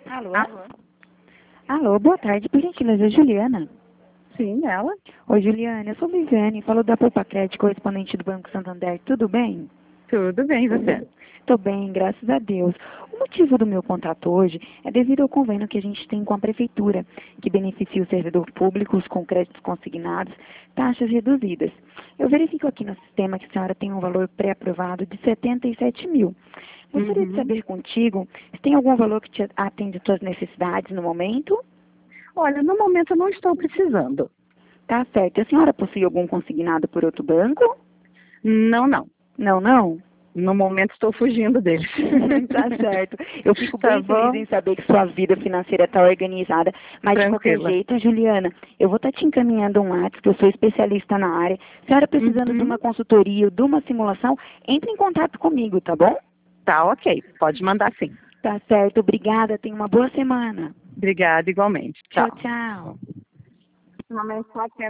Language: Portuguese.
Alô? Alô? Alô, boa tarde, por gentileza, Juliana. Sim, ela? Oi, Juliana, eu sou Viviane, falo da Popacred, correspondente do Banco Santander, tudo bem? Tudo bem, e você? Tô bem, graças a Deus. O motivo do meu contato hoje é devido ao convênio que a gente tem com a Prefeitura, que beneficia os servidores públicos com créditos consignados, taxas reduzidas. Eu verifico aqui no sistema que a senhora tem um valor pré-aprovado de 77 mil. Gostaria de saber contigo se tem algum valor que te atende às suas necessidades no momento? Olha, no momento eu não estou precisando. Tá certo. A senhora possui algum consignado por outro banco? Não, não. Não, não? No momento estou fugindo deles. Tá certo. Eu fico Tá bem feliz bom. em saber que sua vida financeira está organizada. Mas de qualquer Tranquila. jeito, Juliana, eu vou estar te encaminhando um WhatsApp, que eu sou especialista na área. Se a senhora precisando de uma consultoria ou de uma simulação, entre em contato comigo, tá bom? Tá, ok. Pode mandar sim. Tá certo. Obrigada. Tenha uma boa semana. Obrigada, igualmente. Tchau, Tchau. tchau. Uma mensagem